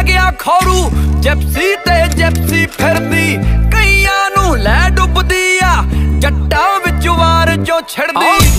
ਪੈ ਗਿਆ ਖੌਰੂ ਜਿਪਸੀ ਤੇ ਜਿਪਸੀ ਫਿਰਦੀ ਕਈਆਂ ਨੂੰ ਲੈ ਡੁੱਬਦੀ ਆ ਜੱਟਾਂ ਵਿੱਚ ਵਾਰ ਜੋ ਛਿੜਦੀ।